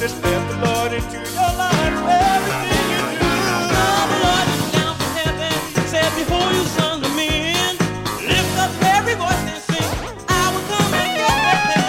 Just let the Lord into your life for everything you do. Oh, the Lord is down from heaven, said before you sons of men, lift up every voice and sing, I will come and get that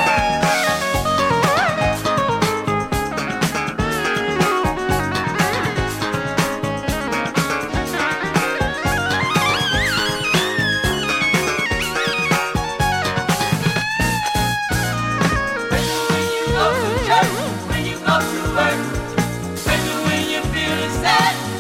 When you go to church, when you go to work, when you feel sad.